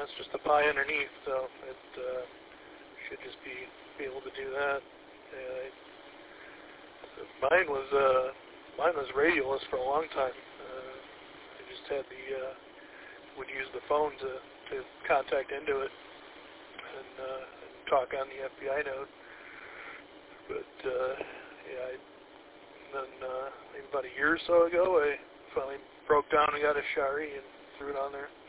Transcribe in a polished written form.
it's just a PI underneath, so it should just be able to do that. Mine was radialess for a long time. I just had would use the phone to contact into it and talk on the FBI node. But then maybe about a year or so ago, I finally broke down and got a Shari and threw it on there.